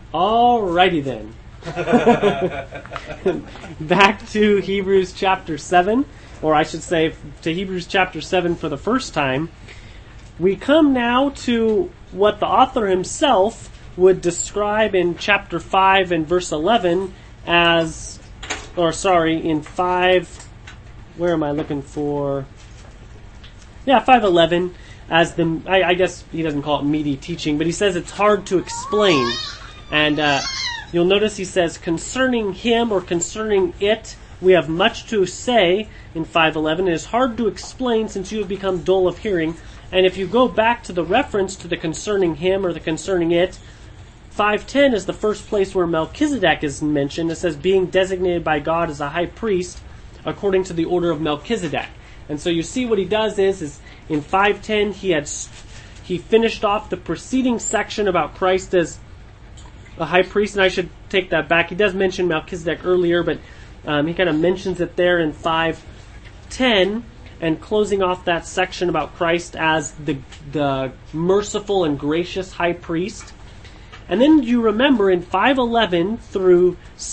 Alrighty then. Back to Hebrews chapter 7, or I should say to Hebrews chapter 7 for the first time. We come now to what the author himself would describe in chapter 5 and verse 11 as, in 5, where am I looking for? 5:11 as the, I guess he doesn't call it meaty teaching, but he says it's hard to explain. And you'll notice he says, concerning him or concerning it, we have much to say in 5:11. It is hard to explain since you have become dull of hearing. And if you go back to the reference to the concerning him or the concerning it, 5:10 is the first place where Melchizedek is mentioned. It says, being designated by God as a high priest according to the order of Melchizedek. And so you see what he does is in 5:10 he finished off the preceding section about Christ as a high priest, and I should take that back. He does mention Melchizedek earlier, but he kind of mentions it there in 5:10, and closing off that section about Christ as the merciful and gracious high priest. And then you remember in 5:11 through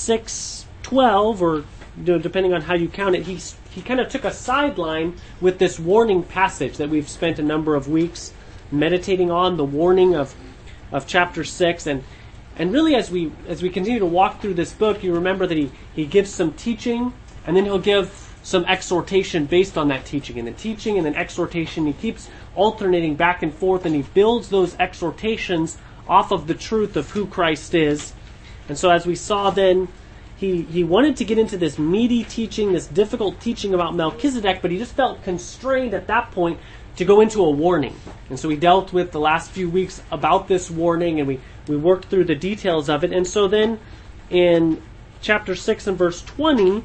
6:12, or depending on how you count it, he kind of took a sideline with this warning passage that we've spent a number of weeks meditating on, the warning of chapter 6, and really, as we continue to walk through this book, you remember that he gives some teaching, and then he'll give some exhortation based on that teaching. And then teaching and then exhortation, he keeps alternating back and forth, and he builds those exhortations off of the truth of who Christ is. And so as we saw then, he wanted to get into this meaty teaching, this difficult teaching about Melchizedek, but he just felt constrained at that point to go into a warning. And so we dealt with the last few weeks about this warning, and we worked through the details of it. And so then in chapter 6 and verse 20,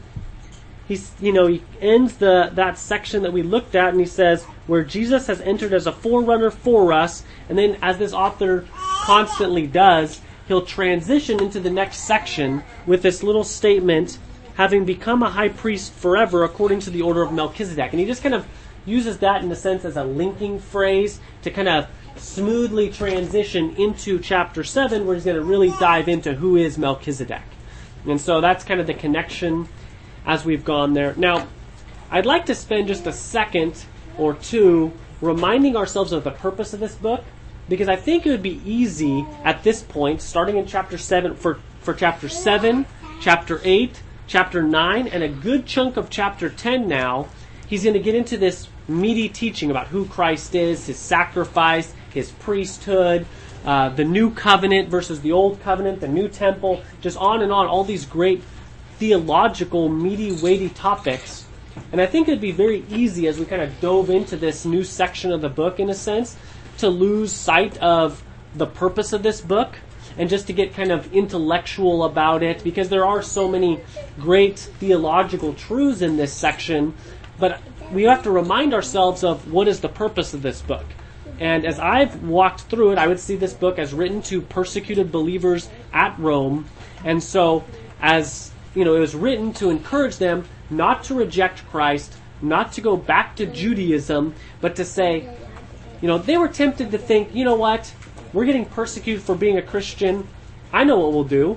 he ends that section that we looked at, and he says, where Jesus has entered as a forerunner for us. And then, as this author constantly does, he'll transition into the next section with this little statement, having become a high priest forever according to the order of Melchizedek. And he just kind of uses that in a sense as a linking phrase to kind of smoothly transition into chapter 7, where he's going to really dive into who is Melchizedek. And so that's kind of the connection as we've gone there. Now, I'd like to spend just a second or two reminding ourselves of the purpose of this book, because I think it would be easy at this point, starting in chapter 7, for chapter 7, chapter 8, chapter 9, and a good chunk of chapter 10 now, he's going to get into this meaty teaching about who Christ is, his sacrifice, his priesthood, the new covenant versus the old covenant, the new temple, just on and on, all these great theological, meaty, weighty topics. And I think it'd be very easy as we kind of dove into this new section of the book, in a sense, to lose sight of the purpose of this book and just to get kind of intellectual about it, because there are so many great theological truths in this section, but we have to remind ourselves of what is the purpose of this book. And as I've walked through it, I would see this book as written to persecuted believers at Rome. And so, as it was written to encourage them not to reject Christ, not to go back to Judaism, but to say, they were tempted to think, you know what, we're getting persecuted for being a Christian. I know what we'll do.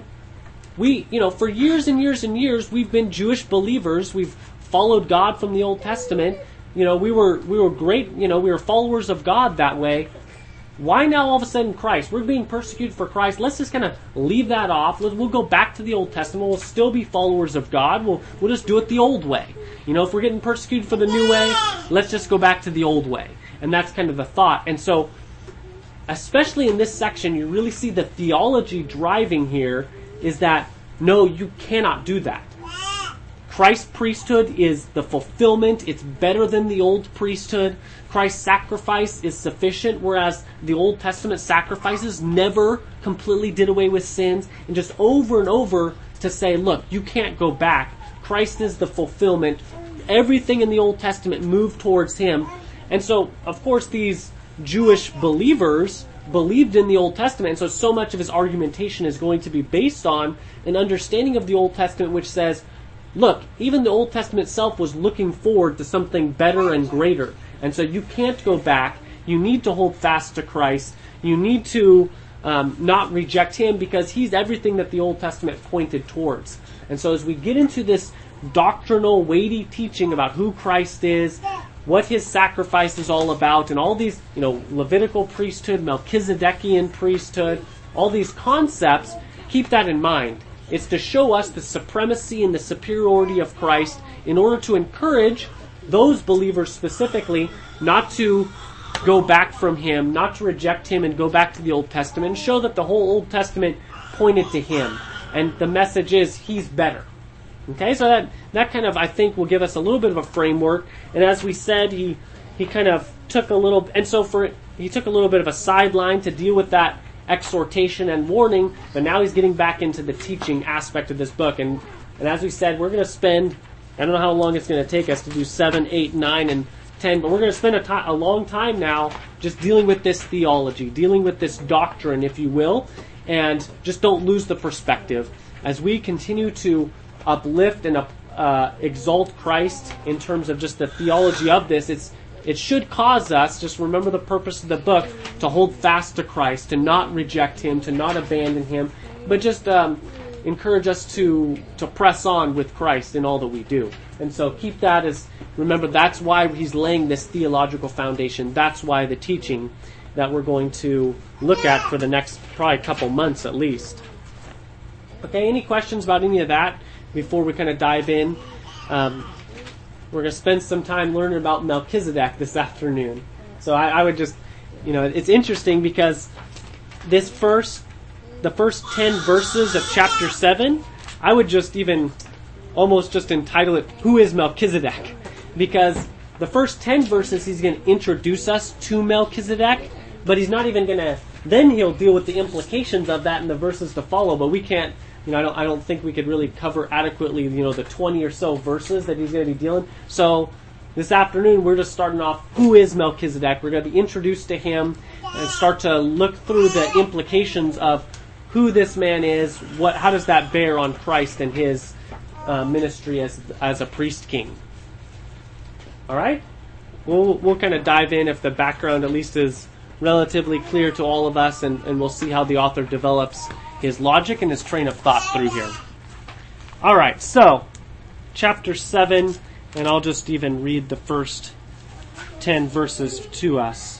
We, for years and years and years, we've been Jewish believers. We've followed God from the Old Testament. We were great, we were followers of God that way. Why now all of a sudden Christ? We're being persecuted for Christ. Let's just kind of leave that off. We'll go back to the Old Testament. We'll still be followers of God. We'll just do it the old way. If we're getting persecuted for the new way, let's just go back to the old way. And that's kind of the thought. And so, especially in this section, you really see the theology driving here is that, no, you cannot do that. Christ's priesthood is the fulfillment. It's better than the old priesthood. Christ's sacrifice is sufficient, whereas the Old Testament sacrifices never completely did away with sins. And just over and over to say, look, you can't go back. Christ is the fulfillment. Everything in the Old Testament moved towards him. And so, of course, these Jewish believers believed in the Old Testament, and so much of his argumentation is going to be based on an understanding of the Old Testament which says, look, even the Old Testament itself was looking forward to something better and greater. And so you can't go back. You need to hold fast to Christ. You need to not reject him, because he's everything that the Old Testament pointed towards. And so as we get into this doctrinal, weighty teaching about who Christ is, what his sacrifice is all about, and all these, Levitical priesthood, Melchizedekian priesthood, all these concepts, keep that in mind. It's to show us the supremacy and the superiority of Christ in order to encourage those believers specifically not to go back from him, not to reject him and go back to the Old Testament, and show that the whole Old Testament pointed to him. And the message is, he's better. Okay, so that kind of, I think, will give us a little bit of a framework. And as we said, he kind of took a little, and so he took a little bit of a sideline to deal with that exhortation and warning, but now he's getting back into the teaching aspect of this book. And as we said, we're going to spend, I don't know how long it's going to take us to do 7, 8, 9, and 10, but we're going to spend a long time now just dealing with this theology, dealing with this doctrine, if you will, and just don't lose the perspective. As we continue to uplift and exalt Christ in terms of just the theology of this, it should cause us, just remember the purpose of the book, to hold fast to Christ, to not reject him, to not abandon him, but just encourage us to press on with Christ in all that we do. And so keep that as, remember, that's why he's laying this theological foundation. That's why the teaching that we're going to look at for the next probably couple months at least. Okay, any questions about any of that before we kind of dive in? We're going to spend some time learning about Melchizedek this afternoon. So I would just, it's interesting because the first 10 verses of chapter 7, I would just even almost just entitle it, Who is Melchizedek? Because the first 10 verses, he's going to introduce us to Melchizedek, but he's not even going to, then he'll deal with the implications of that in the verses to follow, but we can't, I don't think we could really cover adequately, the 20 or so verses that he's going to be dealing. So this afternoon, we're just starting off, who is Melchizedek? We're going to be introduced to him and start to look through the implications of who this man is, how does that bear on Christ and his ministry as a priest king. All right? We'll kind of dive in if the background at least is relatively clear to all of us, and we'll see how the author develops his logic and his train of thought through here. All right, so chapter 7, and I'll just even read the first 10 verses to us.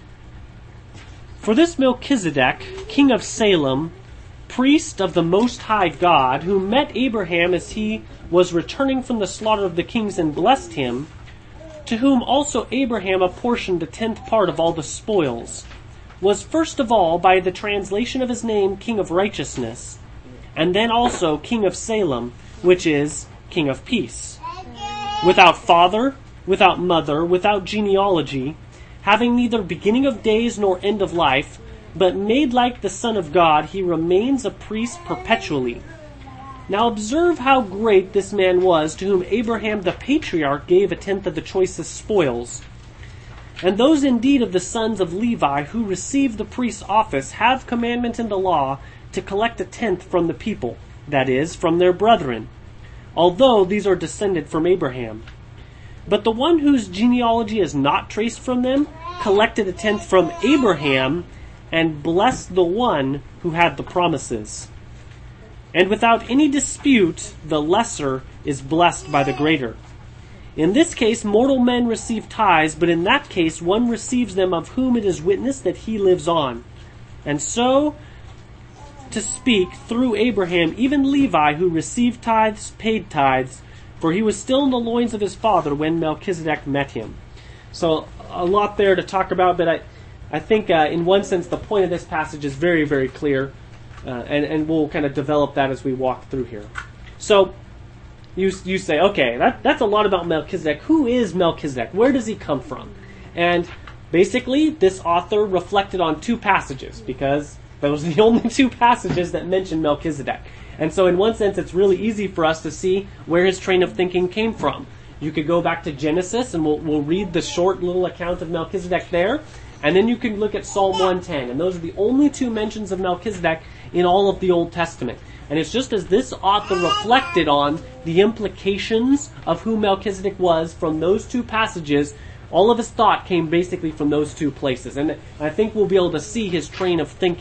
For this Melchizedek, king of Salem, priest of the Most High God, who met Abraham as he was returning from the slaughter of the kings and blessed him, to whom also Abraham apportioned a 10th part of all the spoils, was first of all, by the translation of his name, King of Righteousness, and then also King of Salem, which is King of Peace. Without father, without mother, without genealogy, having neither beginning of days nor end of life, but made like the Son of God, he remains a priest perpetually. Now observe how great this man was, to whom Abraham the patriarch gave a 10th of the choicest spoils. And those indeed of the sons of Levi who receive the priest's office have commandment in the law to collect a 10th from the people, that is, from their brethren, although these are descended from Abraham. But the one whose genealogy is not traced from them collected a 10th from Abraham and blessed the one who had the promises. And without any dispute, the lesser is blessed by the greater. In this case, mortal men receive tithes, but in that case, one receives them of whom it is witnessed that he lives on. And so, to speak, through Abraham, even Levi, who received tithes, paid tithes, for he was still in the loins of his father when Melchizedek met him. So, a lot there to talk about, but I think in one sense the point of this passage is very, very clear, and we'll kind of develop that as we walk through here. So, you say, okay, that's a lot about Melchizedek. Who is Melchizedek? Where does he come from? And basically, this author reflected on 2 passages, because those are the only 2 passages that mention Melchizedek. And so in one sense, it's really easy for us to see where his train of thinking came from. You could go back to Genesis, and we'll read the short little account of Melchizedek there, and then you can look at Psalm 110, and those are the only 2 mentions of Melchizedek in all of the Old Testament. And it's just as this author reflected on the implications of who Melchizedek was from those 2 passages, all of his thought came basically from those 2 places. And I think we'll be able to see his train of thinking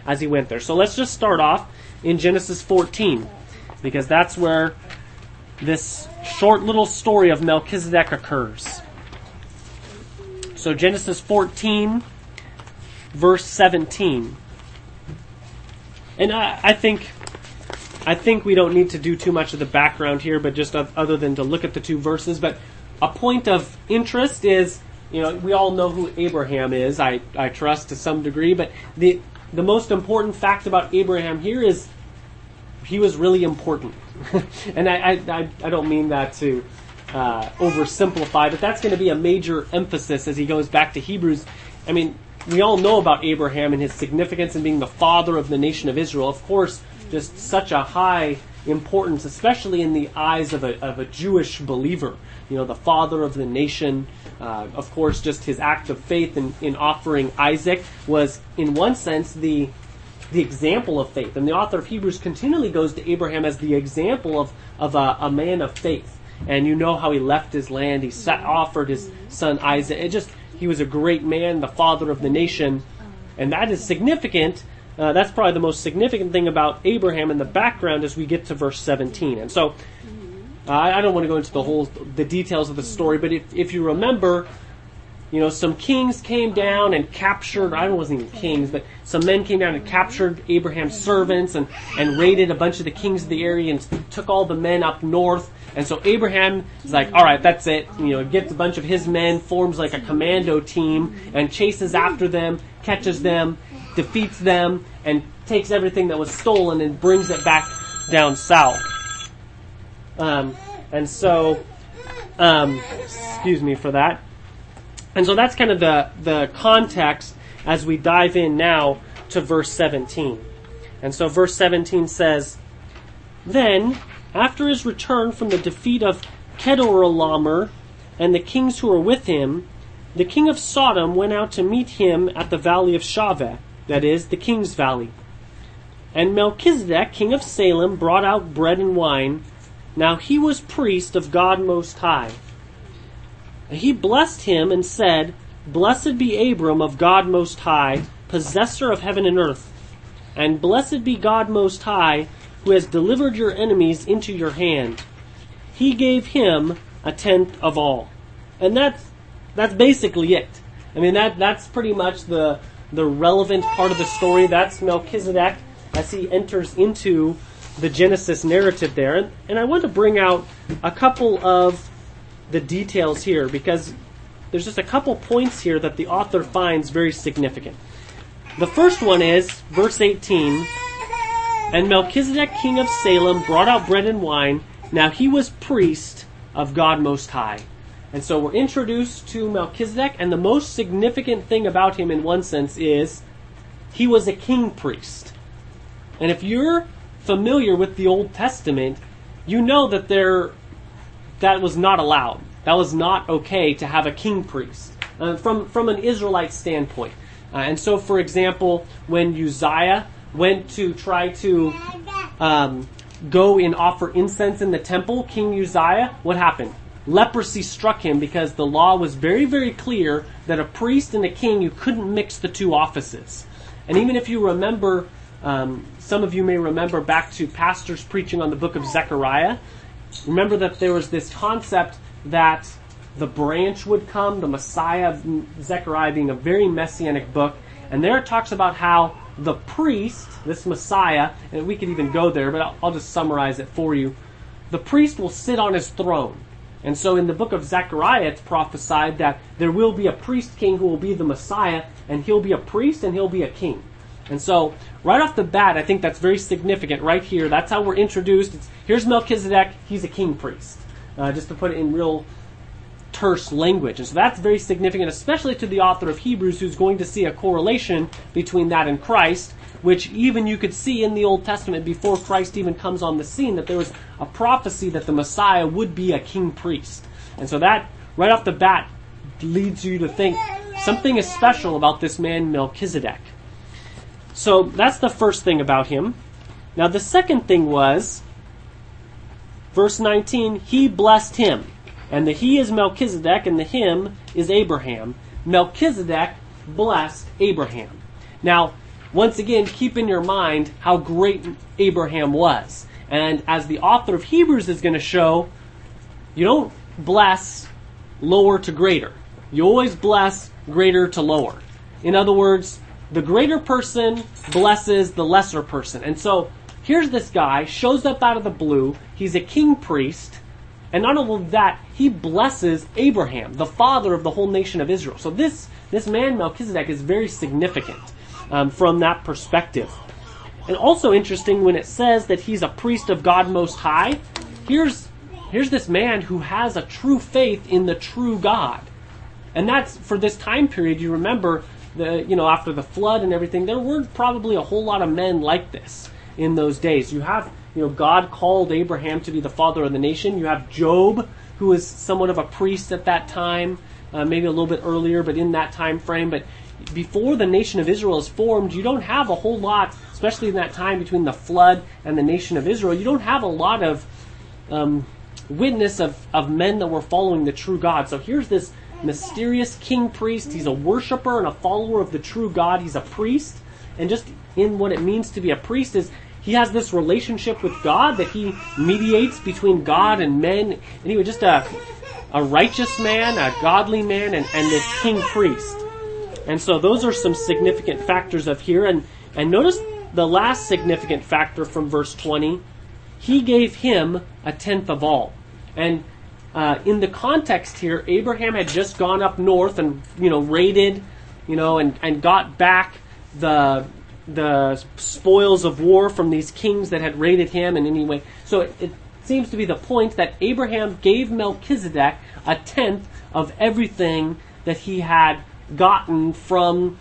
as he went there. So let's just start off in Genesis 14, because that's where this short little story of Melchizedek occurs. So Genesis 14, verse 17. And I think we don't need to do too much of the background here, but just other than to look at the two verses. But a point of interest is, we all know who Abraham is, I trust to some degree, but the most important fact about Abraham here is he was really important. And I don't mean that to oversimplify, but that's going to be a major emphasis as he goes back to Hebrews. I mean, we all know about Abraham and his significance in being the father of the nation of Israel. Of course, just such a high importance, especially in the eyes of a Jewish believer. The father of the nation. Of course, just his act of faith in offering Isaac was, in one sense, the example of faith. And the author of Hebrews continually goes to Abraham as the example of a man of faith. And you know how he left his land. He offered his son Isaac. He was a great man, the father of the nation. And that is significant. That's probably the most significant thing about Abraham in the background as we get to verse 17. And so, I don't want to go into the details of the story, but if you remember, some kings came down and captured, it wasn't even kings, but some men came down and captured Abraham's servants and raided a bunch of the kings of the area and took all the men up north. And so Abraham is like, all right, that's it. Gets a bunch of his men, forms like a commando team, and chases after them, catches them, defeats them, and takes everything that was stolen and brings it back down south. Excuse me for that. And so that's kind of the context as we dive in now to verse 17. And so verse 17 says, Then, after his return from the defeat of Chedorlaomer and the kings who were with him, the king of Sodom went out to meet him at the valley of Shaveh, that is, the king's valley. And Melchizedek, king of Salem, brought out bread and wine. Now he was priest of God Most High. He blessed him and said, Blessed be Abram of God Most High, possessor of heaven and earth. And blessed be God Most High, who has delivered your enemies into your hand. He gave him a tenth of all. And that's basically it. I mean, that's pretty much the relevant part of the story. That's Melchizedek as he enters into the Genesis narrative there. And I want to bring out a couple of the details here, because there's just a couple points here that the author finds very significant. The first one is verse 18, And Melchizedek, king of Salem, brought out bread and wine. Now he was priest of God Most High. And so we're introduced to Melchizedek, and the most significant thing about him in one sense is he was a king priest. And if you're familiar with the Old Testament, you know that that was not allowed. That was not okay to have a king priest from an Israelite standpoint. And so, for example, when Uzziah went to try to go and offer incense in the temple, King Uzziah, what happened? Leprosy struck him because the law was very, very clear that a priest and a king, you couldn't mix the two offices. And even if you remember, some of you may remember back to pastors preaching on the book of Zechariah, remember that there was this concept that the branch would come, the Messiah, Zechariah being a very messianic book, and there it talks about how the priest, this Messiah, and we could even go there, but I'll just summarize it for you. The priest will sit on his throne. And so in the book of Zechariah, it's prophesied that there will be a priest king who will be the Messiah, and he'll be a priest and he'll be a king. And so, right off the bat, I think that's very significant right here. That's how we're introduced. Here's Melchizedek. He's a king priest. Just to put it in real terse language. And so that's very significant, especially to the author of Hebrews, who's going to see a correlation between that and Christ, which even you could see in the Old Testament before Christ even comes on the scene, that there was a prophecy that the Messiah would be a king priest. And so that, right off the bat, leads you to think something is special about this man Melchizedek. So that's the first thing about him. Now the second thing was, verse 19, he blessed him. And the he is Melchizedek, and the him is Abraham. Melchizedek blessed Abraham. Now, once again, keep in your mind how great Abraham was. And as the author of Hebrews is going to show, you don't bless lower to greater. You always bless greater to lower. In other words, the greater person blesses the lesser person. And so here's this guy, shows up out of the blue. He's a king priest. And not only that, he blesses Abraham, the father of the whole nation of Israel. So this man, Melchizedek, is very significant from that perspective. And also interesting when it says that he's a priest of God Most High. Here's this man who has a true faith in the true God. And that's, for this time period, you remember, after the flood and everything, there weren't probably a whole lot of men like this in those days. You have, God called Abraham to be the father of the nation. You have Job, who was somewhat of a priest at that time, maybe a little bit earlier, but in that time frame. But before the nation of Israel is formed, you don't have a whole lot, especially in that time between the flood and the nation of Israel, you don't have a lot of witness of men that were following the true God. So here's this mysterious king priest. He's a worshiper and a follower of the true God. He's a priest. And just in what it means to be a priest is he has this relationship with God that he mediates between God and men. And he was just a righteous man, a godly man, and this king priest. And so those are some significant factors of here. And notice the last significant factor from verse 20. He gave him a tenth of all. And in the context here, Abraham had just gone up north and, raided, and got back the spoils of war from these kings that had raided him in any way. So it seems to be the point that Abraham gave Melchizedek a tenth of everything that he had gotten from,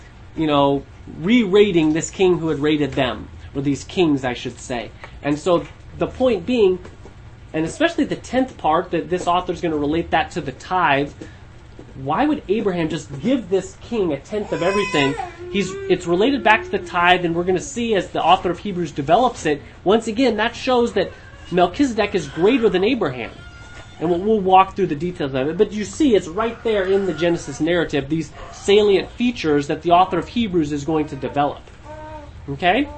re-raiding this king who had raided them, or these kings, I should say. And so the point being, and especially the 10th part, that this author is going to relate that to the tithe. Why would Abraham just give this king a tenth of everything? It's related back to the tithe, and we're going to see as the author of Hebrews develops it, once again, that shows that Melchizedek is greater than Abraham. And we'll walk through the details of it. But you see, it's right there in the Genesis narrative, these salient features that the author of Hebrews is going to develop. Okay?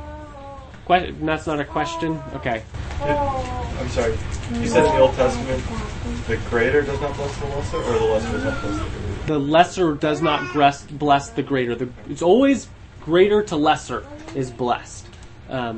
That's not a question? Okay. I'm sorry. You said in the Old Testament, the greater does not bless the lesser, or the lesser does not bless the greater? The lesser does not bless the greater. It's always greater to lesser is blessed. At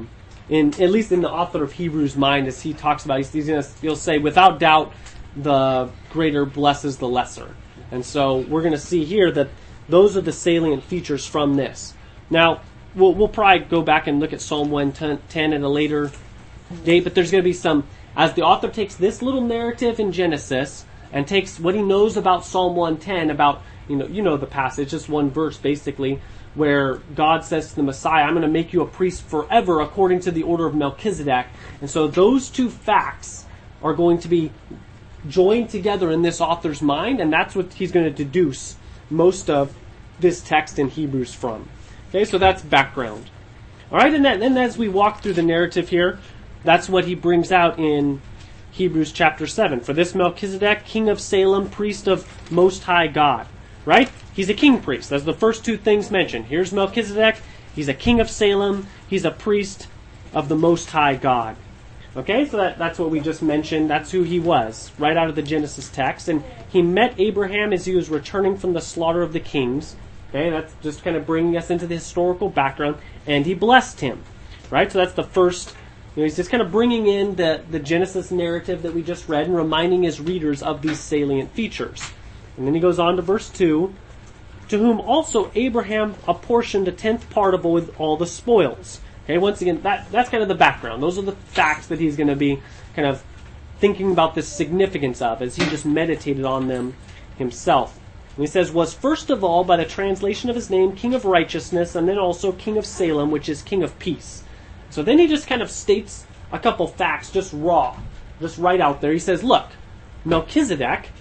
least in the author of Hebrews' mind, as he talks about, he'll say, without doubt, the greater blesses the lesser. And so we're going to see here that those are the salient features from this. Now, we'll probably go back and look at Psalm 110 at a later date, but there's going to be some, as the author takes this little narrative in Genesis and takes what he knows about Psalm 110, about, the passage, just one verse basically, where God says to the Messiah, I'm going to make you a priest forever according to the order of Melchizedek. And so those two facts are going to be joined together in this author's mind, and that's what he's going to deduce most of this text in Hebrews from. Okay, so that's background. All right, and then as we walk through the narrative here, that's what he brings out in Hebrews chapter 7. For this Melchizedek, king of Salem, priest of Most High God. Right? He's a king priest. That's the first two things mentioned. Here's Melchizedek. He's a king of Salem. He's a priest of the Most High God. Okay, so that's what we just mentioned. That's who he was, right out of the Genesis text. And he met Abraham as he was returning from the slaughter of the kings. Okay, that's just kind of bringing us into the historical background. And he blessed him. Right, so that's the first. He's just kind of bringing in the Genesis narrative that we just read and reminding his readers of these salient features. And then he goes on to verse 2, to whom also Abraham apportioned a tenth part of all the spoils. Okay, once again, that's kind of the background. Those are the facts that he's going to be kind of thinking about the significance of as he just meditated on them himself. And he says, was first of all, by the translation of his name, King of Righteousness, and then also King of Salem, which is King of Peace. So then he just kind of states a couple facts, just raw, just right out there. He says, look, Melchizedek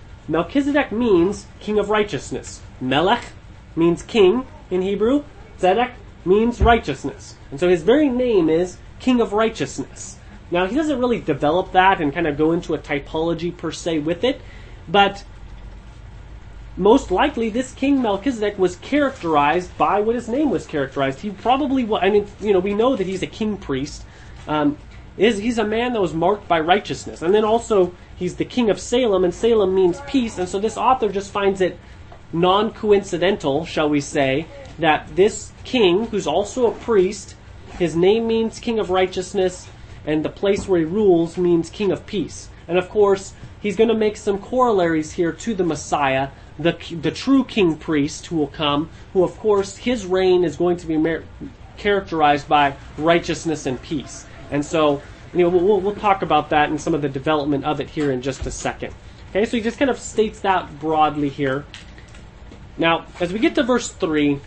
means King of Righteousness. Melech means king in Hebrew. Zedek means righteousness. And so his very name is King of Righteousness. Now, he doesn't really develop that and kind of go into a typology per se with it, but most likely this King Melchizedek was characterized by what his name was characterized. He probably, we know that he's a king priest. He's a man that was marked by righteousness. And then also, he's the king of Salem, and Salem means peace. And so this author just finds it non-coincidental, shall we say, that this king, who's also a priest, his name means king of righteousness, and the place where he rules means king of peace. And of course, he's going to make some corollaries here to the Messiah, the true king priest who will come, who of course his reign is going to be characterized by righteousness and peace. And so, we'll talk about that and some of the development of it here in just a second. Okay, so he just kind of states that broadly here. Now, as we get to verse 3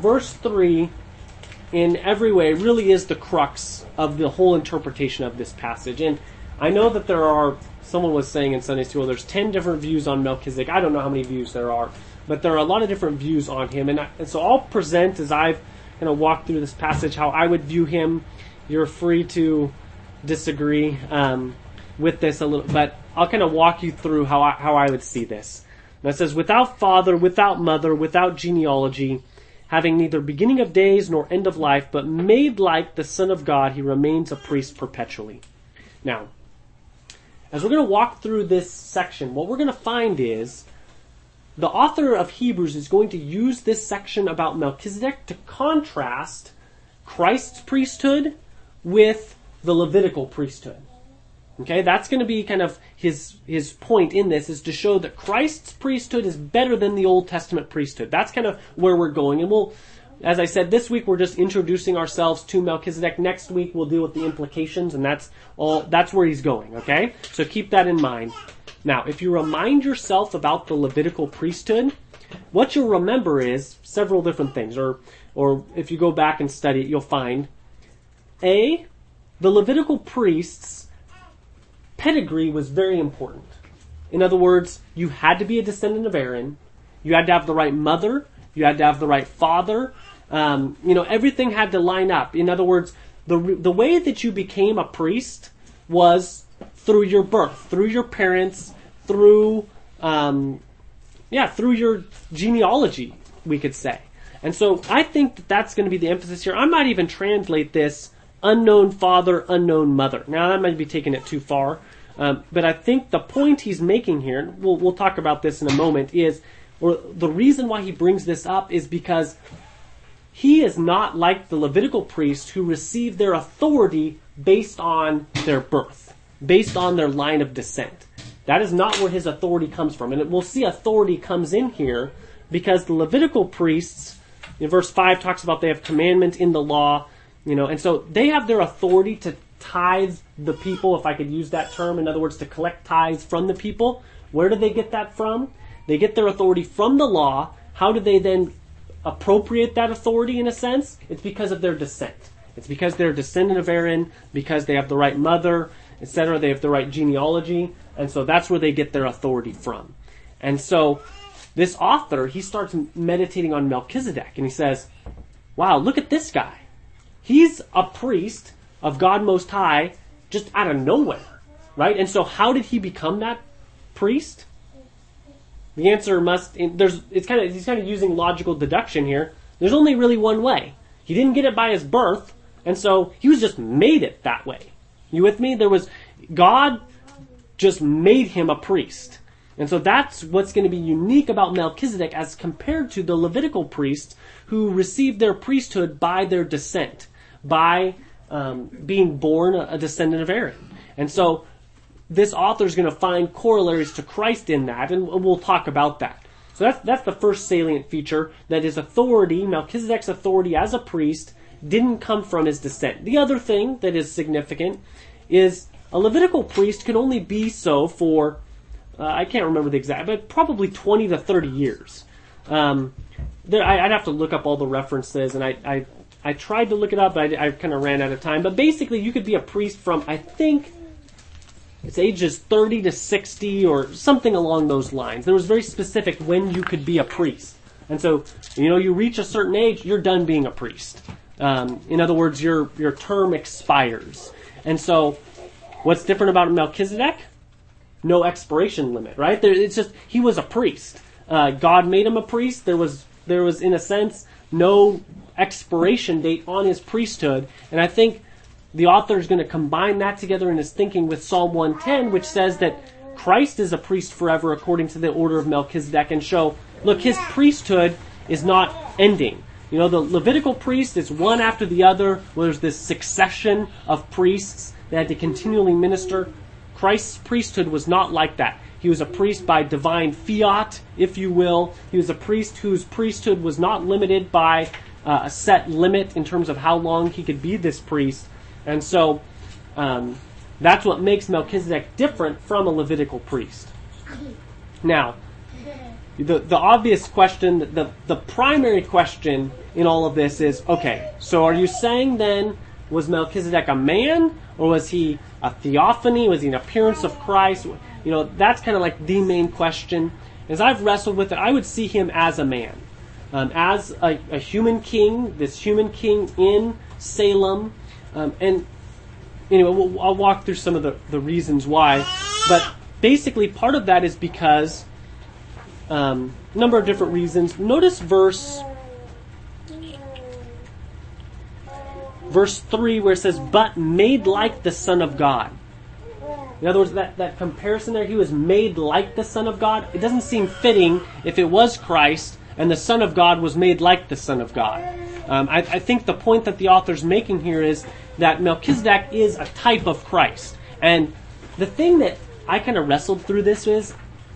in every way really is the crux of the whole interpretation of this passage. And I know that someone was saying in Sunday school, there's 10 different views on Melchizedek. I don't know how many views there are, but there are a lot of different views on him. And so I'll present, as I've kind of walked through this passage, how I would view him. You're free to disagree with this a little, but I'll kind of walk you through how I would see this. Now it says, without father, without mother, without genealogy, having neither beginning of days nor end of life, but made like the Son of God, he remains a priest perpetually. Now, as we're going to walk through this section, what we're going to find is the author of Hebrews is going to use this section about Melchizedek to contrast Christ's priesthood with the Levitical priesthood. Okay, that's going to be kind of his point in this, is to show that Christ's priesthood is better than the Old Testament priesthood. That's kind of where we're going. And we'll, as I said, this week we're just introducing ourselves to Melchizedek. Next week we'll deal with the implications, and that's where he's going, okay? So keep that in mind. Now, if you remind yourself about the Levitical priesthood, what you'll remember is several different things, or if you go back and study it, you'll find the Levitical priests' pedigree was very important. In other words, you had to be a descendant of Aaron. You had to have the right mother. You had to have the right father. Everything had to line up. In other words, the way that you became a priest was through your birth, through your parents, through your genealogy, we could say. And so I think that's going to be the emphasis here. I might even translate this unknown father, unknown mother. Now that might be taking it too far, but I think the point he's making here, we'll talk about this in a moment, or the reason why he brings this up is because he is not like the Levitical priests who received their authority based on their birth, based on their line of descent. That is not where his authority comes from. And we'll see authority comes in here because the Levitical priests, in verse 5 talks about they have commandment in the law, and so they have their authority to tithe the people, if I could use that term. In other words, to collect tithes from the people. Where do they get that from? They get their authority from the law. How do they then appropriate that authority in a sense? It's because of their descent. It's because they're a descendant of Aaron, because they have the right mother, etc. They have the right genealogy, and so that's where they get their authority from. And so this author, he starts meditating on Melchizedek, and he says, wow, look at this guy. He's a priest of God Most High just out of nowhere, right? And so how did he become that priest? The answer he's kind of using logical deduction here. There's only really one way. He didn't get it by his birth, and so he was just made it that way. You with me? God just made him a priest. And so that's what's going to be unique about Melchizedek as compared to the Levitical priests who received their priesthood by their descent, by being born a descendant of Aaron. And so this author is going to find corollaries to Christ in that, and we'll talk about that. So that's the first salient feature, that his authority, Melchizedek's authority as a priest, didn't come from his descent. The other thing that is significant is a Levitical priest could only be so for, I can't remember the exact, but probably 20 to 30 years. I'd have to look up all the references, and I tried to look it up, but I kind of ran out of time. But basically, you could be a priest from, I think, it's ages 30 to 60 or something along those lines. There was very specific when you could be a priest. And so, you reach a certain age, you're done being a priest. In other words, your term expires. And so, what's different about Melchizedek? No expiration limit, right? It's just, he was a priest. God made him a priest. There was, in a sense, no expiration date on his priesthood. And I think the author is going to combine that together in his thinking with Psalm 110, which says that Christ is a priest forever according to the order of Melchizedek, and show, look, his priesthood is not ending. You know, the Levitical priest is one after the other, where there's this succession of priests that had to continually minister. Christ's priesthood was not like that. He was a priest by divine fiat, if you will. He was a priest whose priesthood was not limited by a set limit in terms of how long he could be this priest. And so that's what makes Melchizedek different from a Levitical priest. Now, the obvious question, the primary question in all of this is, okay, so are you saying then, was Melchizedek a man, or was he a theophany? Was he an appearance of Christ? You know, that's kind of like the main question. As I've wrestled with it, I would see him as a man. As a human king, this human king in Salem. And anyway, I'll walk through some of the reasons why. But basically, part of that is because number of different reasons. Notice verse 3 where it says, but made like the Son of God. In other words, that comparison there, he was made like the Son of God. It doesn't seem fitting if it was Christ and the Son of God was made like the Son of God. I think the point that the author's making here is that Melchizedek is a type of Christ. And the thing that I kind of wrestled through this is,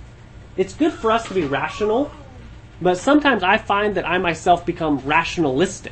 it's good for us to be rational, but sometimes I find that I myself become rationalistic.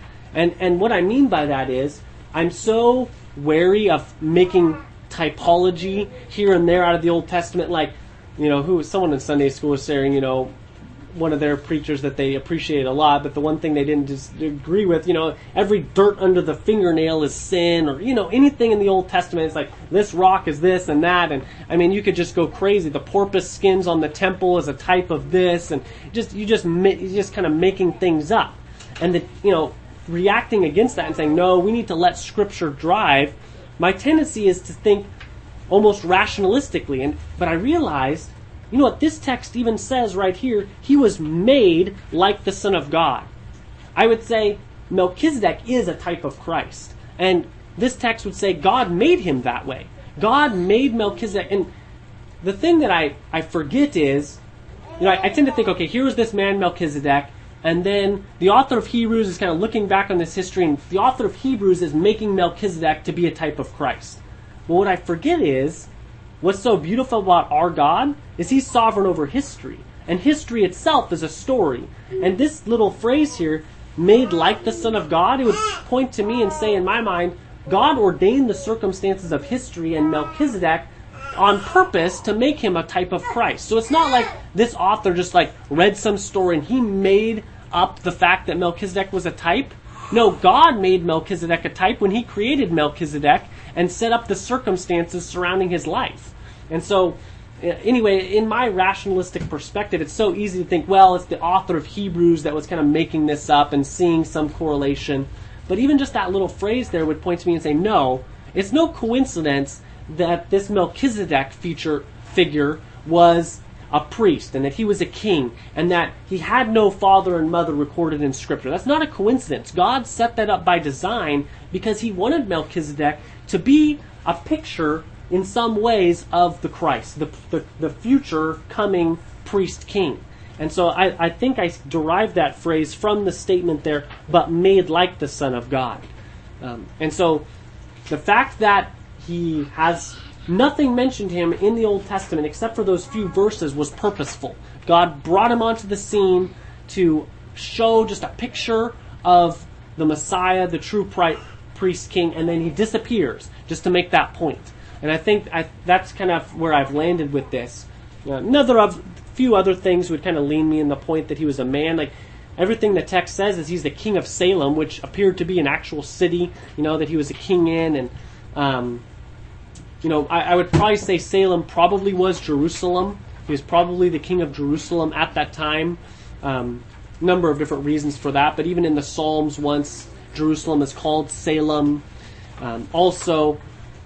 And what I mean by that is, I'm so wary of making typology here and there out of the Old Testament, like, you know, someone in Sunday school was saying, you know, one of their preachers that they appreciate a lot, but the one thing they didn't just agree with, you know, every dirt under the fingernail is sin, or, you know, anything in the Old Testament is like, this rock is this and that, and I mean, you could just go crazy. The porpoise skins on the temple is a type of this, and you're just kind of making things up. And you know, reacting against that and saying, no, we need to let Scripture drive, my tendency is to think almost rationalistically. But I realized, you know what, this text even says right here, he was made like the Son of God. I would say Melchizedek is a type of Christ. And this text would say God made him that way. God made Melchizedek. And the thing that I forget is, you know, I tend to think, okay, here was this man Melchizedek, and then the author of Hebrews is kind of looking back on this history, and the author of Hebrews is making Melchizedek to be a type of Christ. But what I forget is, what's so beautiful about our God is he's sovereign over history. And history itself is a story. And this little phrase here, made like the Son of God, it would point to me and say in my mind, God ordained the circumstances of history and Melchizedek on purpose to make him a type of Christ. So it's not like this author just like read some story and he made up the fact that Melchizedek was a type. No, God made Melchizedek a type when he created Melchizedek and set up the circumstances surrounding his life. And so, anyway, in my rationalistic perspective, it's so easy to think, well, it's the author of Hebrews that was kind of making this up and seeing some correlation. But even just that little phrase there would point to me and say, no, it's no coincidence that this Melchizedek figure was a priest and that he was a king and that he had no father and mother recorded in Scripture. That's not a coincidence. God set that up by design because he wanted Melchizedek to be a picture in some ways of the Christ, the future coming priest king. And so I think I derived that phrase from the statement there, but made like the Son of God. And so the fact that he has nothing mentioned him in the Old Testament except for those few verses was purposeful. God brought him onto the scene to show just a picture of the Messiah, the true priest king, and then he disappears just to make that point. And I think that's kind of where I've landed with this. Few other things would kind of lean me in the point that he was a man. Like everything the text says is he's the king of Salem, which appeared to be an actual city, you know, that he was a king in. And you know, I would probably say Salem probably was Jerusalem. He was probably the king of Jerusalem at that time. Number of different reasons for that, but even in the Psalms once, Jerusalem is called Salem. Also,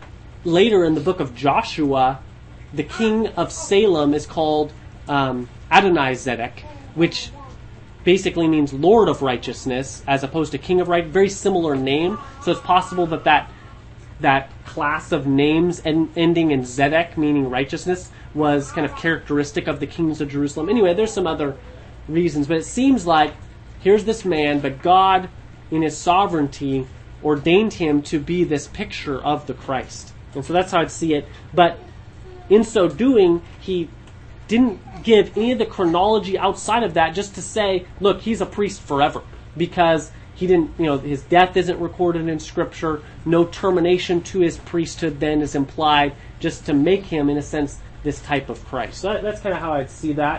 later in the book of Joshua, the king of Salem is called Adonai-Zedek, which basically means Lord of Righteousness, as opposed to King of Right. Very similar name. So it's possible that class of names ending in Zedek, meaning righteousness, was kind of characteristic of the kings of Jerusalem. Anyway, there's some other reasons, but it seems like here's this man, but God, in his sovereignty, ordained him to be this picture of the Christ. And so that's how I'd see it. But in so doing, he didn't give any of the chronology outside of that just to say, look, he's a priest forever. Because he didn't, his death isn't recorded in Scripture. No termination to his priesthood then is implied, just to make him, in a sense, this type of Christ. So that's kind of how I'd see that.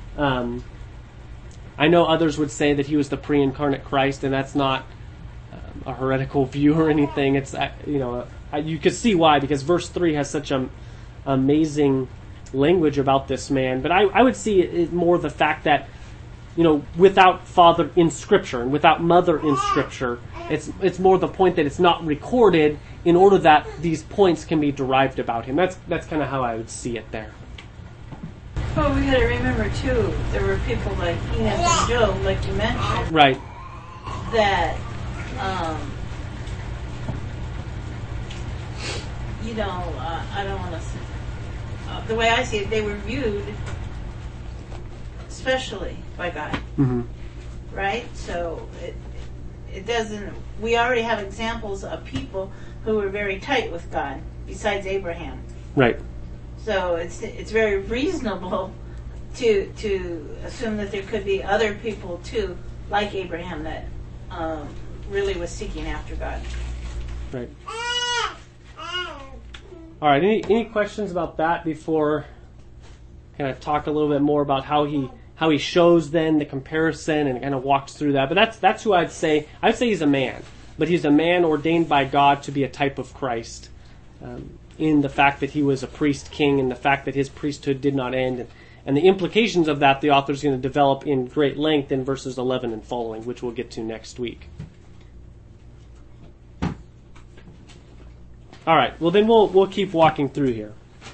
I know others would say that he was the pre-incarnate Christ, and that's not a heretical view or anything. It's, you could see why, because verse 3 has such an amazing language about this man. But I would see it more the fact that, without father in Scripture and without mother in Scripture, it's more the point that it's not recorded in order that these points can be derived about him. That's kind of how I would see it there. Well, we got to remember too, there were people like Enoch and Job, like you mentioned, right? That I don't want to. The way I see it, they were viewed specially by God, mm-hmm. right? So it doesn't. We already have examples of people who were very tight with God, besides Abraham. Right. So it's very reasonable to assume that there could be other people too, like Abraham, that really was seeking after God. Right. All right. Any questions about that before kind of talk a little bit more about how he shows then the comparison and kind of walks through that? But that's who I'd say. I'd say he's a man, but he's a man ordained by God to be a type of Christ. In the fact that he was a priest king and the fact that his priesthood did not end. And the implications of that the author's going to develop in great length in verses 11 and following, which we'll get to next week. All right, well then we'll keep walking through here.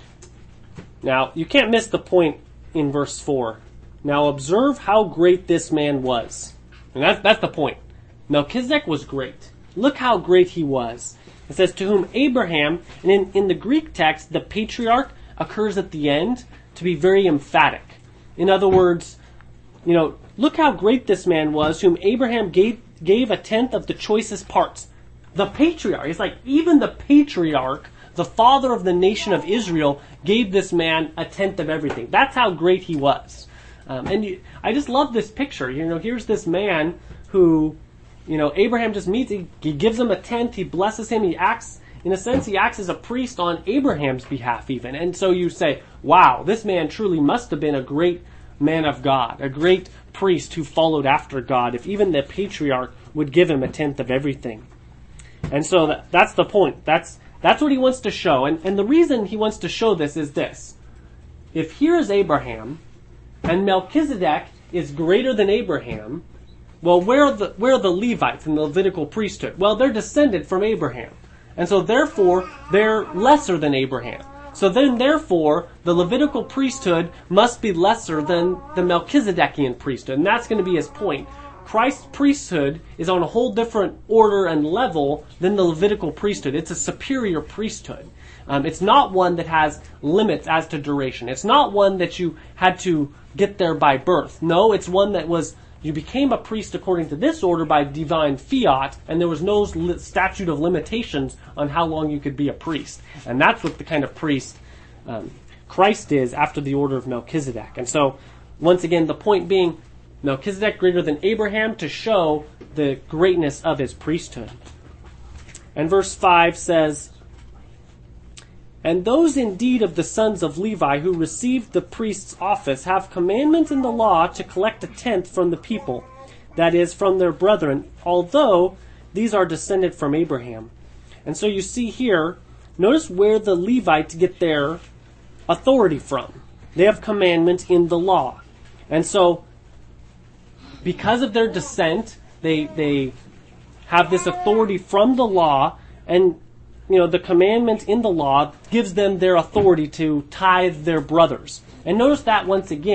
Now, you can't miss the point in verse 4. Now observe how great this man was. And that's the point. Melchizedek was great. Look how great he was. It says, to whom Abraham, and in the Greek text, the patriarch occurs at the end to be very emphatic. In other words, look how great this man was, whom Abraham gave a tenth of the choicest parts. The patriarch, it's like even the patriarch, the father of the nation of Israel, gave this man a tenth of everything. That's how great he was. I just love this picture. Here's this man who, Abraham just meets, he gives him a tenth, he blesses him, he acts as a priest on Abraham's behalf even. And so you say, wow, this man truly must have been a great man of God, a great priest who followed after God, if even the patriarch would give him a tenth of everything. And so that's the point. That's what he wants to show. And the reason he wants to show this is this. If here is Abraham, and Melchizedek is greater than Abraham, well, where are the Levites in the Levitical priesthood? Well, they're descended from Abraham. And so therefore, they're lesser than Abraham. So then therefore, the Levitical priesthood must be lesser than the Melchizedekian priesthood. And that's going to be his point. Christ's priesthood is on a whole different order and level than the Levitical priesthood. It's a superior priesthood. It's not one that has limits as to duration. It's not one that you had to get there by birth. No, it's one that you became a priest according to this order by divine fiat, and there was no statute of limitations on how long you could be a priest. And that's what the kind of priest Christ is after the order of Melchizedek. And so, once again, the point being, Melchizedek greater than Abraham to show the greatness of his priesthood. And verse 5 says, and those indeed of the sons of Levi who received the priest's office have commandments in the law to collect a tenth from the people, that is, from their brethren, although these are descended from Abraham. And so you see here, notice where the Levites get their authority from. They have commandments in the law. And so, because of their descent, they have this authority from the law, and the commandment in the law gives them their authority to tithe their brothers. And notice that once again,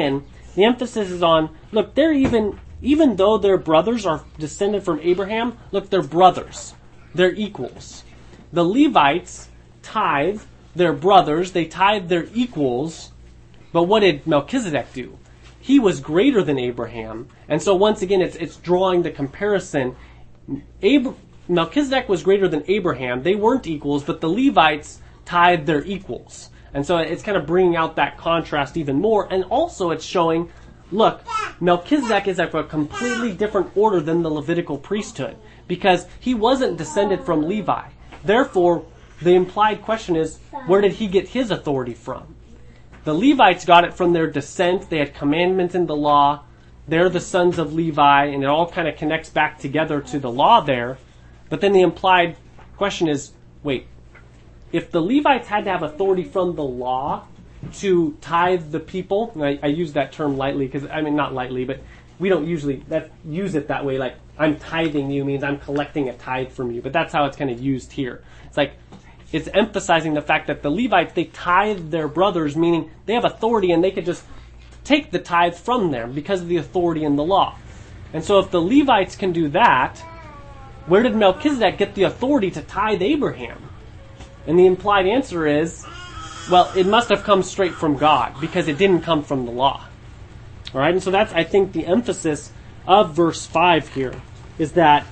The emphasis is on, look, they're even though their brothers are descended from Abraham, look, they're brothers. They're equals. The Levites tithe their brothers, they tithe their equals, but what did Melchizedek do? He was greater than Abraham, and so once again it's drawing the comparison. Melchizedek was greater than Abraham. They weren't equals, but the Levites tithed their equals. And so it's kind of bringing out that contrast even more, and also it's showing, look, Melchizedek is of a completely different order than the Levitical priesthood, because he wasn't descended from Levi. Therefore, the implied question is, where did he get his authority from? The Levites got it from their descent. They had commandments in the law. They're the sons of Levi, and it all kind of connects back together to the law there. But then the implied question is, wait, if the Levites had to have authority from the law to tithe the people, and I use that term lightly, because, I mean, not lightly, but we don't usually use it that way, like, I'm tithing you means I'm collecting a tithe from you, but that's how it's kind of used here. It's like, it's emphasizing the fact that the Levites, they tithe their brothers, meaning they have authority and they could just take the tithe from them because of the authority in the law. And so if the Levites can do that, where did Melchizedek get the authority to tithe Abraham? And the implied answer is, well, it must have come straight from God because it didn't come from the law. All right, and so that's, I think, the emphasis of verse 5 here, is that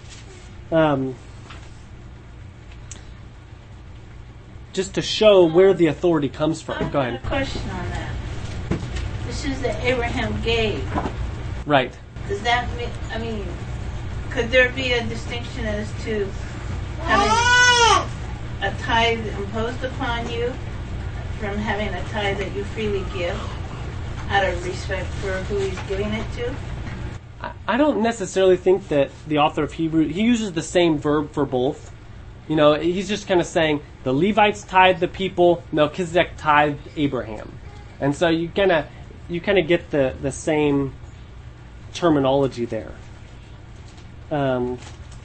just to show where the authority comes from. Go ahead. I have a question on that. This is that Abraham gave. Right. Does that mean, I mean, could there be a distinction as to having a tithe imposed upon you from having a tithe that you freely give out of respect for who he's giving it to? I don't necessarily think that the author of Hebrew, he uses the same verb for both. You know, he's just kind of saying the Levites tithed the people, Melchizedek tithed Abraham. And so you kind of get the same terminology there. So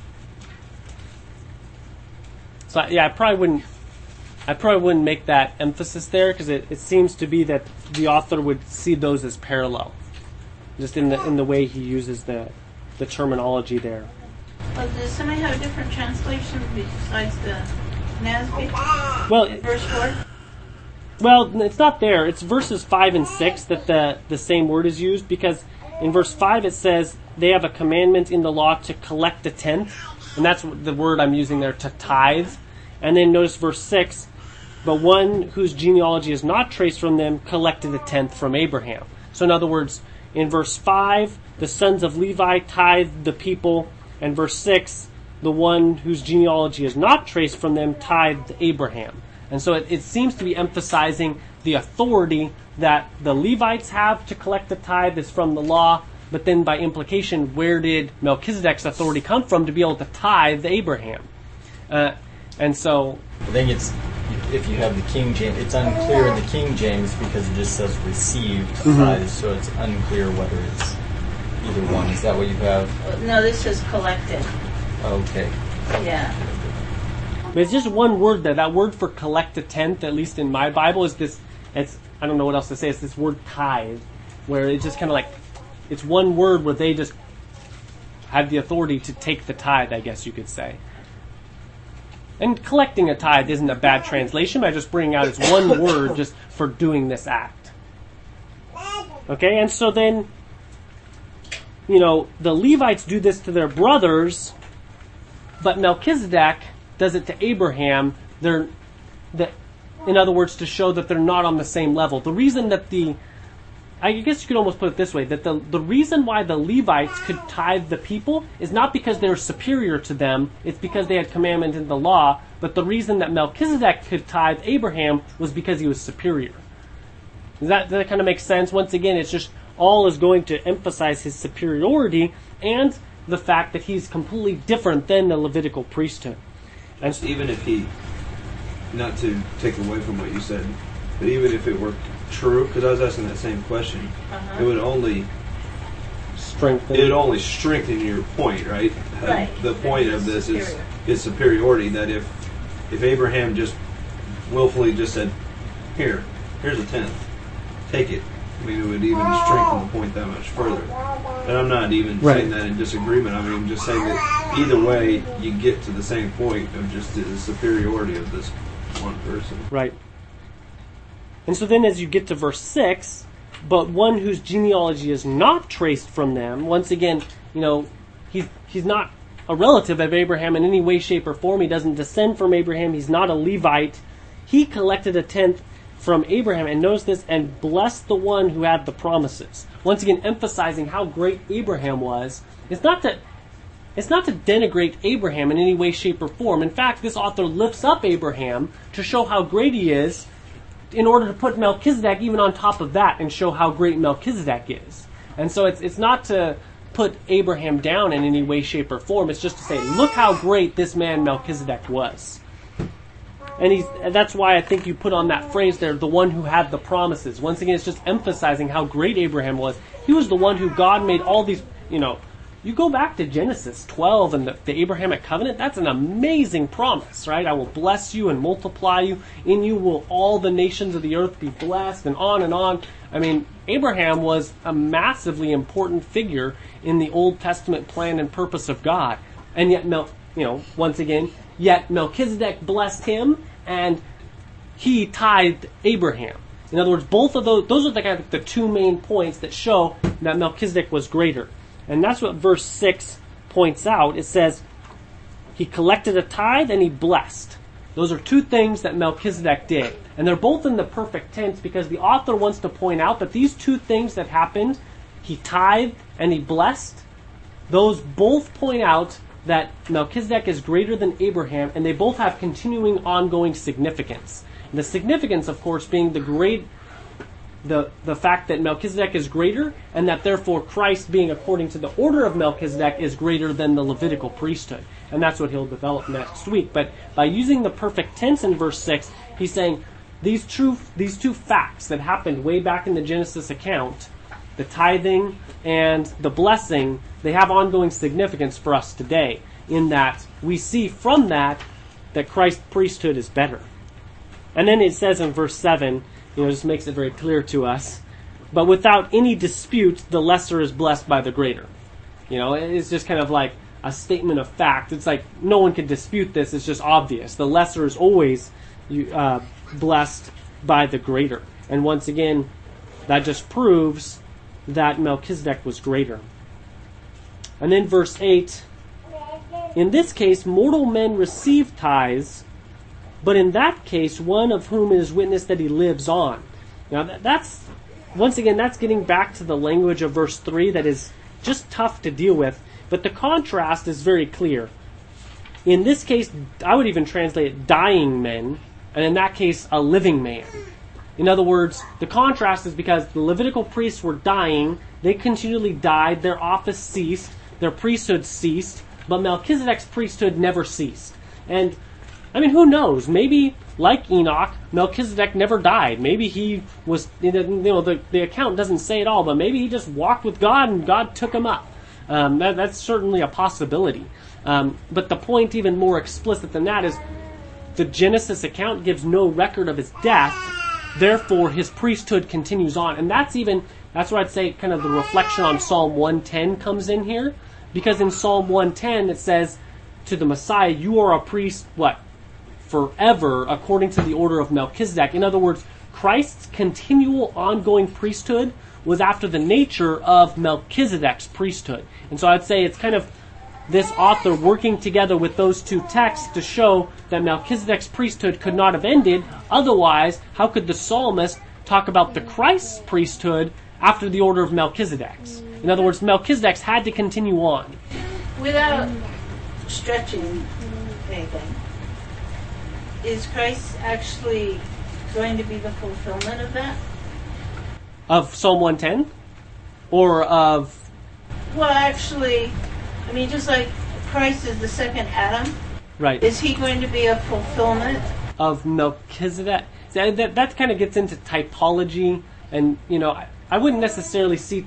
yeah, I probably wouldn't make that emphasis there, because it seems to be that the author would see those as parallel, just in the way he uses the terminology there. Well, does somebody have a different translation besides the NASB? Well, verse 4? Well, it's not there. It's verses 5 and 6 that the same word is used, because in verse 5 it says they have a commandment in the law to collect a tenth, and that's the word I'm using there, to tithe. And then notice verse 6, but one whose genealogy is not traced from them collected a tenth from Abraham. So in other words, in verse 5, the sons of Levi tithed the people, and verse 6, the one whose genealogy is not traced from them tithed Abraham. And so it seems to be emphasizing the authority that the Levites have to collect the tithe is from the law, but then by implication, where did Melchizedek's authority come from to be able to tithe Abraham? And so I think it's, if you have the King James, it's unclear in the King James because it just says received tithe, so it's unclear whether it's either one. Is that what you have? No, this is collected. Okay. Yeah. But it's just one word there. That word for collect a tenth, at least in my Bible, is this, I don't know what else to say, it's this word tithe, where it's just kind of like, it's one word where they just have the authority to take the tithe, I guess you could say. And collecting a tithe isn't a bad translation, but I just bring out it's one word just for doing this act. Okay, and so then, the Levites do this to their brothers, but Melchizedek does it to Abraham. In other words, to show that they're not on the same level. The reason that I guess you could almost put it this way, that the reason why the Levites could tithe the people is not because they were superior to them, it's because they had commandment in the law, but the reason that Melchizedek could tithe Abraham was because he was superior. Does that kind of make sense? Once again, it's just all is going to emphasize his superiority and the fact that he's completely different than the Levitical priesthood. And even if he, not to take away from what you said, but even if it were true, because I was asking that same question, it would only strengthen your point, right? Right. The point of this is superiority. That if Abraham just willfully just said, here's a tenth, take it, I mean, it would even strengthen the point that much further. And I'm not even Right. saying that in disagreement. I mean, I'm just saying that either way, you get to the same point of just the superiority of this one person. Right. And so then as you get to verse 6, but one whose genealogy is not traced from them, once again, he's not a relative of Abraham in any way, shape, or form. He doesn't descend from Abraham. He's not a Levite. He collected a tenth from Abraham, and notice this, and blessed the one who had the promises. Once again, emphasizing how great Abraham was. It's not to denigrate Abraham in any way, shape, or form. In fact, this author lifts up Abraham to show how great he is in order to put Melchizedek even on top of that and show how great Melchizedek is. And so it's not to put Abraham down in any way, shape, or form. It's just to say, look how great this man Melchizedek was. And that's why I think you put on that phrase there, the one who had the promises. Once again, it's just emphasizing how great Abraham was. He was the one who God made all these, you go back to Genesis 12 and the Abrahamic covenant, that's an amazing promise, right? I will bless you and multiply you. In you will all the nations of the earth be blessed, and on and on. I mean, Abraham was a massively important figure in the Old Testament plan and purpose of God. And yet, once again, yet Melchizedek blessed him, and he tithed Abraham. In other words, both of those are the two main points that show that Melchizedek was greater. And that's what verse 6 points out. It says, he collected a tithe and he blessed. Those are two things that Melchizedek did. And they're both in the perfect tense because the author wants to point out that these two things that happened, he tithed and he blessed, those both point out that Melchizedek is greater than Abraham, and they both have continuing, ongoing significance. And the significance, of course, being the fact that Melchizedek is greater, and that therefore Christ, being according to the order of Melchizedek, is greater than the Levitical priesthood. And that's what he'll develop next week. But by using the perfect tense in verse 6, he's saying these two facts that happened way back in the Genesis account, the tithing and the blessing, they have ongoing significance for us today, in that we see from that Christ's priesthood is better. And then it says in verse 7, just makes it very clear to us, but without any dispute, the lesser is blessed by the greater. It's just kind of like a statement of fact. It's like no one can dispute this. It's just obvious. The lesser is always blessed by the greater. And once again, that just proves that Melchizedek was greater. And then verse 8, in this case, mortal men receive tithes, but in that case, one of whom is witness that he lives on. Now, that's getting back to the language of verse 3 that is just tough to deal with, but the contrast is very clear. In this case, I would even translate it dying men, and in that case, a living man. In other words, the contrast is because the Levitical priests were dying, they continually died, their office ceased, their priesthood ceased, but Melchizedek's priesthood never ceased. And, who knows? Maybe, like Enoch, Melchizedek never died. Maybe he was, the account doesn't say it all, but maybe he just walked with God and God took him up. That's certainly a possibility. But the point even more explicit than that is the Genesis account gives no record of his death. Therefore, his priesthood continues on. And that's where I'd say kind of the reflection on Psalm 110 comes in here. Because in Psalm 110, it says to the Messiah, you are a priest, forever, according to the order of Melchizedek. In other words, Christ's continual ongoing priesthood was after the nature of Melchizedek's priesthood. And so I'd say it's kind of this author working together with those two texts to show that Melchizedek's priesthood could not have ended. Otherwise, how could the psalmist talk about the Christ's priesthood after the order of Melchizedek's? In other words, Melchizedek's had to continue on. Without stretching anything, is Christ actually going to be the fulfillment of that? Of Psalm 110? Or of... Well, actually, just like Christ is the second Adam, right? Is he going to be a fulfillment of Melchizedek? That kind of gets into typology, and I wouldn't necessarily see.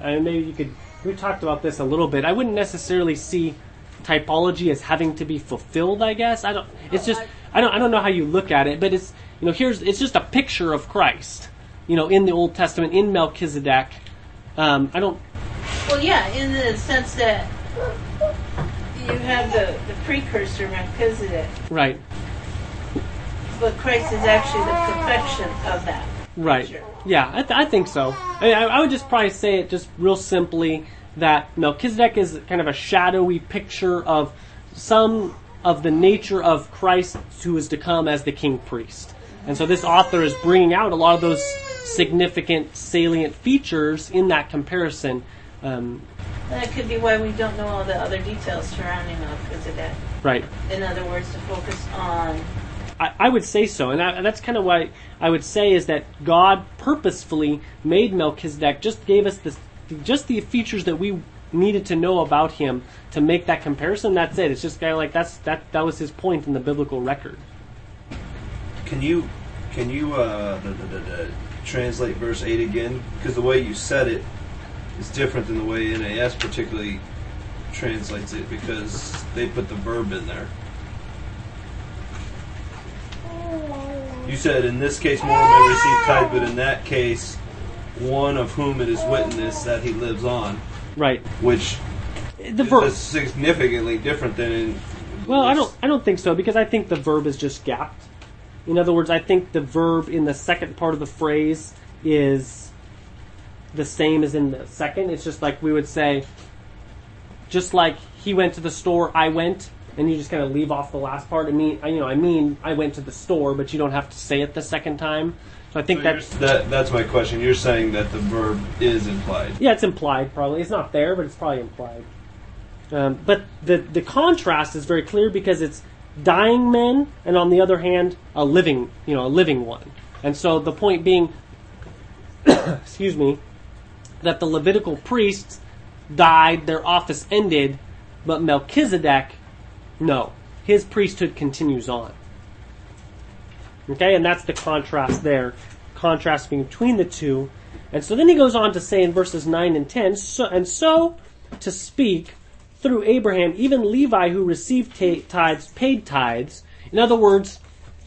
We talked about this a little bit. I wouldn't necessarily see typology as having to be fulfilled. I guess I don't. It's just I don't know how you look at it, but it's it's just a picture of Christ. in the Old Testament, in Melchizedek. I don't... Well, yeah, in the sense that you have the precursor Melchizedek, Right. but Christ is actually the perfection of that. Right. Sure. Yeah, I think so. I would just probably say it just real simply that Melchizedek is kind of a shadowy picture of some of the nature of Christ who is to come as the king priest. And so this author is bringing out a lot of those significant, salient features in that comparison. That could be why we don't know all the other details surrounding Melchizedek. Right. In other words, to focus on... I would say so, and that's kind of what I would say is that God purposefully made Melchizedek, just gave us just the features that we needed to know about him to make that comparison. That's it. It's just kind of like that was his point in the biblical record. Can you translate verse 8 again? Because the way you said it is different than the way NAS particularly translates it, because they put the verb in there. You said, in this case, more may receive tithe, but in that case, one of whom it is witnessed that he lives on. Right. Which the verb is significantly different than in... Well, I don't think so, because I think the verb is just gapped. In other words, I think the verb in the second part of the phrase is the same as in the second. It's just like we would say, just like he went to the store, I went, and you just kind of leave off the last part. I mean, I went to the store, but you don't have to say it the second time. So I think that's my question. You're saying that the verb is implied. Yeah, it's implied probably. It's not there, but it's probably implied. But the contrast is very clear because it's dying men, and on the other hand, a living one. And so the point being, excuse me, that the Levitical priests died, their office ended, but Melchizedek, no, his priesthood continues on. Okay, and that's the contrast there, contrasting between the two. And so then he goes on to say in verses 9 and 10, so to speak, through Abraham, even Levi who received tithes paid tithes. In other words,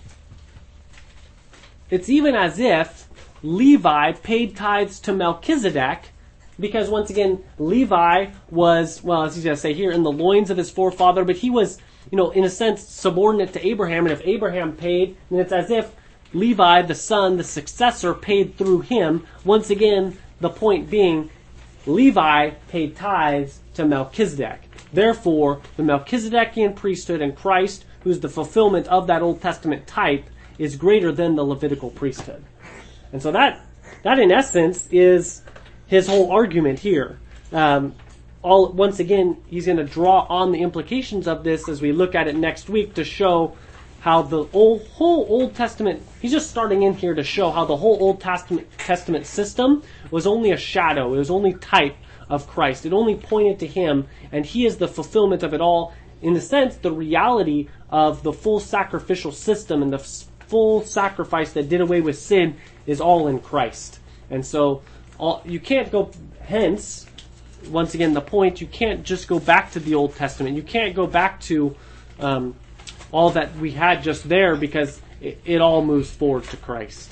it's even as if Levi paid tithes to Melchizedek, because once again, Levi was, well, as he's going to say here, in the loins of his forefather, but he was, in a sense, subordinate to Abraham, and if Abraham paid, then it's as if Levi, the son, the successor, paid through him. Once again, the point being, Levi paid tithes to Melchizedek. Therefore, the Melchizedekian priesthood and Christ, who's the fulfillment of that Old Testament type, is greater than the Levitical priesthood. And so that in essence is his whole argument here. Once again, he's going to draw on the implications of this as we look at it next week to show how the whole Old Testament, he's just starting in here to show how the whole Old Testament system was only a shadow, it was only type of Christ. It only pointed to him, and he is the fulfillment of it all. In a sense, the reality of the full sacrificial system and the full sacrifice that did away with sin is all in Christ. And so you can't go, hence, once again, the point, you can't just go back to the Old Testament. You can't go back to all that we had just there, because it all moves forward to Christ.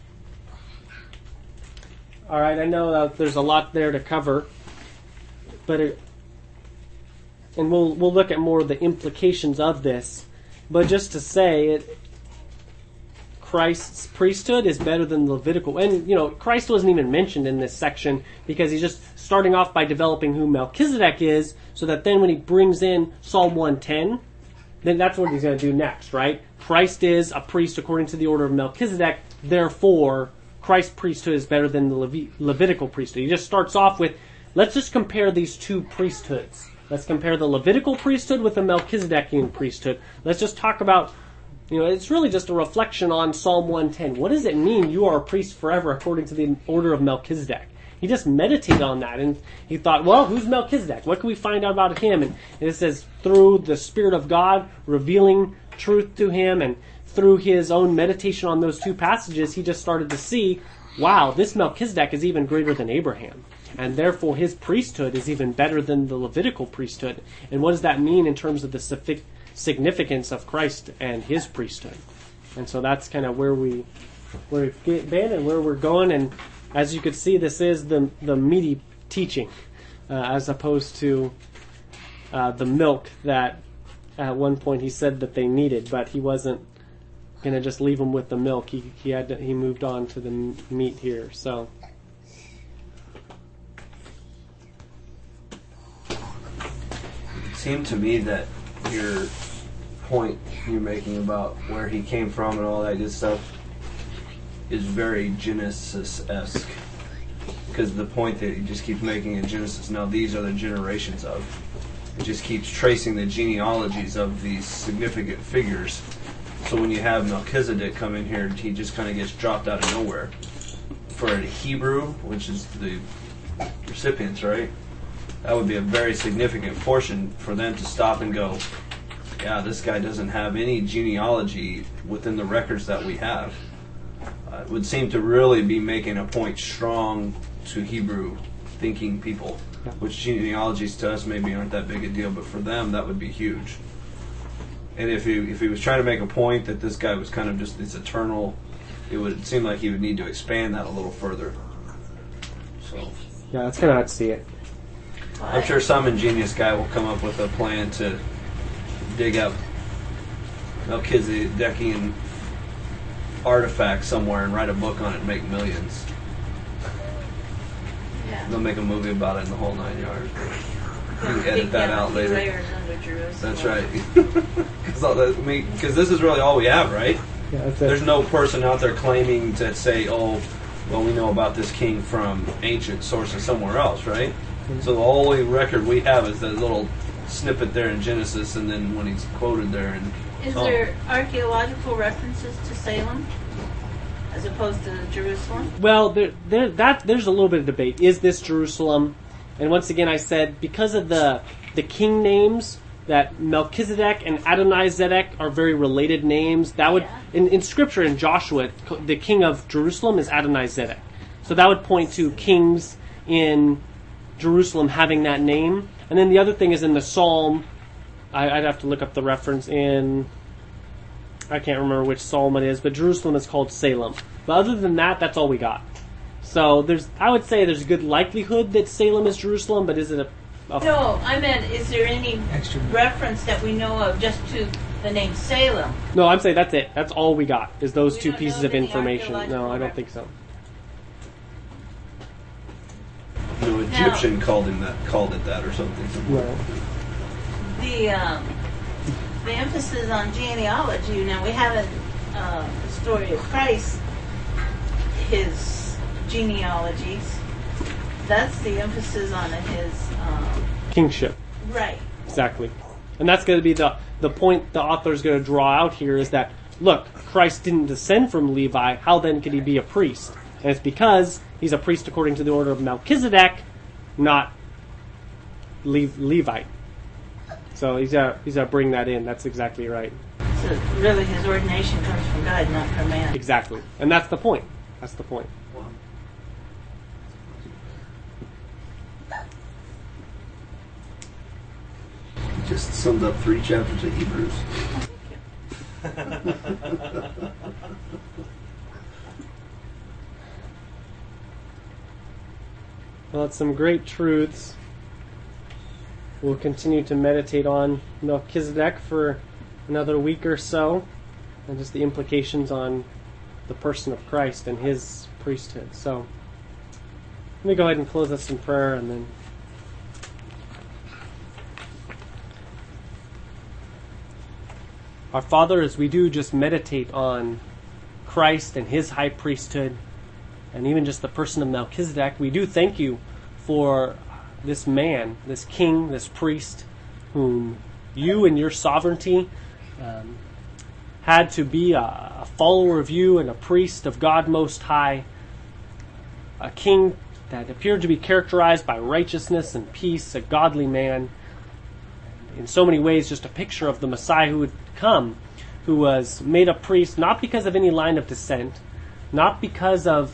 All right, I know that there's a lot there to cover, and we'll look at more of the implications of this. But just to say, Christ's priesthood is better than the Levitical. And, Christ wasn't even mentioned in this section because he's just starting off by developing who Melchizedek is, so that then when he brings in Psalm 110, then that's what he's going to do next, right? Christ is a priest according to the order of Melchizedek, therefore Christ's priesthood is better than the Levitical priesthood. He just starts off with, let's just compare these two priesthoods. Let's compare the Levitical priesthood with the Melchizedekian priesthood. Let's just talk about, it's really just a reflection on Psalm 110. What does it mean you are a priest forever according to the order of Melchizedek? He just meditated on that, and he thought, well, who's Melchizedek? What can we find out about him? And it says, through the Spirit of God revealing truth to him, and through his own meditation on those two passages, he just started to see, wow, this Melchizedek is even greater than Abraham. And therefore his priesthood is even better than the Levitical priesthood. And what does that mean in terms of the significance of Christ and his priesthood? And so that's kind of where we where we've been and where we're going. And as you could see, this is the meaty teaching, as opposed to the milk that at one point he said that they needed, but he wasn't going to just leave them with the milk. He moved on to the meat here. So. It seemed to me that your point you're making about where he came from and all that good stuff is very Genesis-esque. Because the point that he just keeps making in Genesis, now these are the generations of. It just keeps tracing the genealogies of these significant figures. So when you have Melchizedek come in here, he just kind of gets dropped out of nowhere. For a Hebrew, which is the recipients, right? That would be a very significant portion for them to stop and go, yeah, this guy doesn't have any genealogy within the records that we have. It would seem to really be making a point strong to Hebrew thinking people, which genealogies to us maybe aren't that big a deal, but for them that would be huge. And if he was trying to make a point that this guy was kind of just this eternal, it would seem like he would need to expand that a little further. So Yeah, that's kind of how I'd see it. I'm sure some ingenious guy will come up with a plan to dig up Melchizedekian artifacts somewhere and write a book on it and make millions. Yeah. They'll make a movie about it in the whole 9 yards. You can Dig edit that down out a few later. layers under Jerusalem. That's right. Because this is really all we have, right? Yeah, that's There's it. no person out there claiming to say, oh, well, we know about this king from ancient sources somewhere else, right? So the only record we have is that little snippet there in Genesis, and then when he's quoted there. Is there archaeological references to Salem as opposed to Jerusalem? Well, there's a little bit of debate. Is this Jerusalem? And once again, I said because of the king names, that Melchizedek and Adonai-Zedek are very related names. That would in Scripture in Joshua, the king of Jerusalem is Adonai-Zedek. So that would point to kings in Jerusalem having that name. And then the other thing is in the Psalm, I'd have to look up the reference in, I can't remember which Psalm it is, but Jerusalem is called Salem. But other than that, that's all we got. So I would say there's a good likelihood that Salem is Jerusalem, but is it a No, I meant, is there any reference that we know of just to the name Salem? No, I'm saying that's it. That's all we got, is those We two don't pieces know of of any information. No, archaeological I don't think so. No Egyptian called it that or something. No. The emphasis on genealogy. Now we have the story of Christ, his genealogies. That's the emphasis on his Kingship. right. Exactly. And that's going to be the point the author's going to draw out here is that, look, Christ didn't descend from Levi. How then could he be a priest? And it's because he's a priest according to the order of Melchizedek, not Levite. So he's got to bring that in. That's exactly right. So really his ordination comes from God, not from man. Exactly. And that's the point. That's the point. Just summed up 3 chapters of Hebrews. Well, it's some great truths. We'll continue to meditate on Melchizedek for another week or so, and just the implications on the person of Christ and his priesthood. So, let me go ahead and close us in prayer, and then our Father, as we do just meditate on Christ and his high priesthood, and even just the person of Melchizedek, we do thank you for this man, this king, this priest, whom you in your sovereignty had to be a follower of you and a priest of God Most High, a king that appeared to be characterized by righteousness and peace, a godly man, in so many ways just a picture of the Messiah who would come, who was made a priest not because of any line of descent, not because of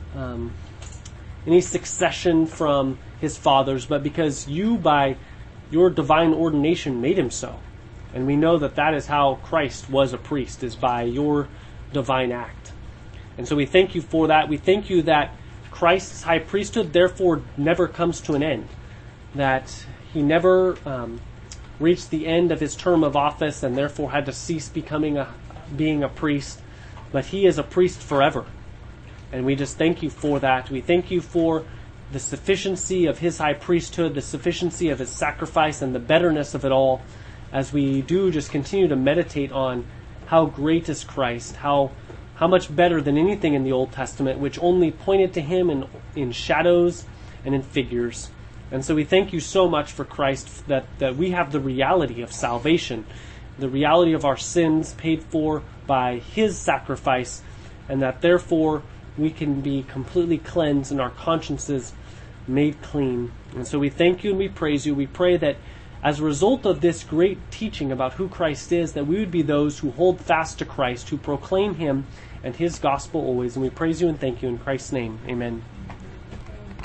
any succession from his fathers, but because you, by your divine ordination, made him so. And we know that that is how Christ was a priest, is by your divine act. And so we thank you for that. We thank you that Christ's high priesthood therefore never comes to an end, that he never reached the end of his term of office and therefore had to cease being a priest, but he is a priest forever. And we just thank you for that. We thank you for the sufficiency of his high priesthood, the sufficiency of his sacrifice, and the betterness of it all, as we do just continue to meditate on how great is Christ, how much better than anything in the Old Testament, which only pointed to him in shadows and in figures. And so we thank you so much for Christ, that we have the reality of salvation, the reality of our sins paid for by his sacrifice, and that therefore we can be completely cleansed and our consciences made clean. And so we thank you and we praise you. We pray that as a result of this great teaching about who Christ is, that we would be those who hold fast to Christ, who proclaim him and his gospel always. And we praise you and thank you in Christ's name. Amen.